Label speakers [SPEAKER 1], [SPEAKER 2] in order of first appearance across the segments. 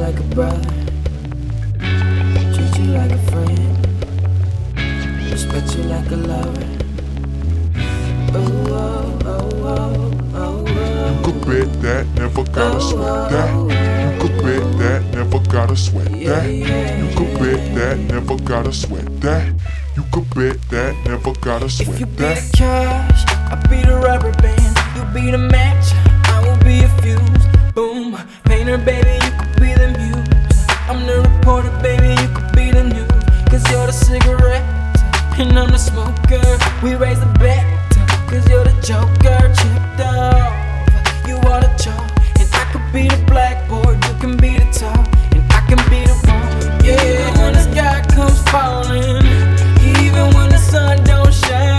[SPEAKER 1] like a brother, treat you like a friend, respect you like a lover. Oh, oh, oh, oh, oh, oh.
[SPEAKER 2] You could bet that, never gotta sweat that. You could bet that, never gotta sweat that. You could bet that, never gotta sweat that. You could bet that, never gotta
[SPEAKER 1] If
[SPEAKER 2] sweat
[SPEAKER 1] you be
[SPEAKER 2] that.
[SPEAKER 1] the cash, I'll be the rubber band. You be the match, I will be a fuse. Boom, painter, baby, you could be the muse. I'm the reporter, baby, you could be the news. Cause you're the cigarette, and I'm the smoker. We raise the bet, cause you're the joker. Chipped off, you are the chalk. And I could be the blackboard, you can be the top. And I can be the one, yeah, when the sky comes falling. Even when the sun don't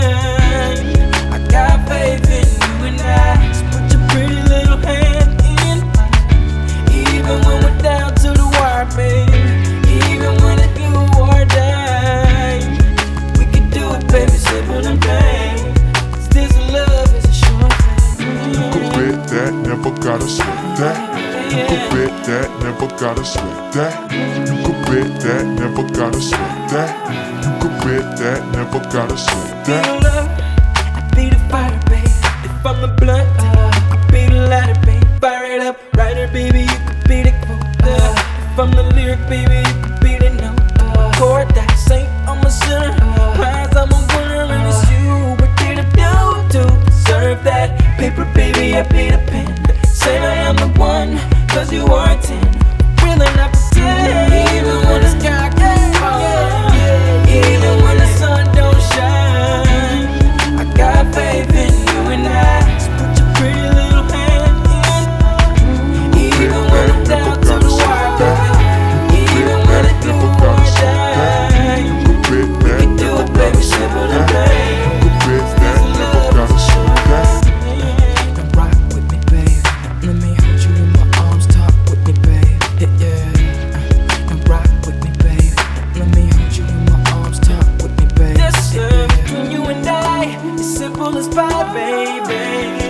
[SPEAKER 1] shine, I got faith in you and I. So put your pretty little hand in mine. Even when we're down to the wire, baby. Even when it's do or die, we can do it, baby, simple and plain. 'Cause this love is a short thing.
[SPEAKER 2] You could bet that, never gotta sweat that. You could bet that, never gotta sweat that. You could bet that, never gotta sweat that. You could bet that, never gotta sweat
[SPEAKER 1] Be
[SPEAKER 2] that.
[SPEAKER 1] the love, I be the fire, baby. If I'm the blunt, I be the lighter, baby. Fire it up, writer, baby, you could be the quote. If I'm the lyric, baby, you could be the note. Chord that saint, I'm a sinner. Prize, I'm a winner, and it's you. What did I do to deserve that? Paper, baby, I be the pen. Say I am the one, cause you are a 10. Really not pretend. Even when the sky gets falling, even when the sun don't shine, I got faith in you and I. So put your pretty little hand in mine. Even when I'm down to the wire, baby. Even when I do or die, we can do it, baby, simple and plain. This love is a short thing. Now rock with me, babe. Let me hold you in my arms, talk with me, babe. Yeah. Now rock with me, babe. Let me hold you in my arms, talk with me, babe. This love between you and I is simple as pie, baby.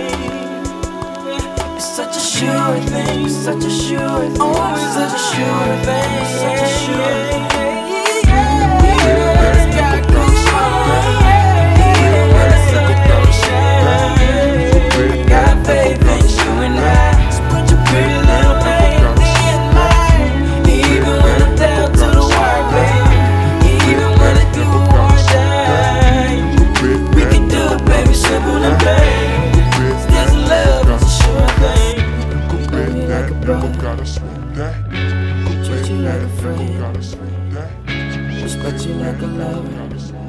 [SPEAKER 1] It's such a sure thing, such a sure thing. Always such a sure thing, such a sure thing. Even when the sky goes falling, even when the sun don't shine, got faith in you and I. So put your pretty little hand in mine. Even when I'm down to the wire, baby. Even when I do or die, we can do it, baby, simple and plain. This love is a sure thing.
[SPEAKER 2] You could bet that, never gotta sweat that. You could
[SPEAKER 1] Treat you
[SPEAKER 2] bet
[SPEAKER 1] like a
[SPEAKER 2] that, never
[SPEAKER 1] friend.
[SPEAKER 2] gotta sweat that.
[SPEAKER 1] Respect you like a lover.
[SPEAKER 2] Gotta sweat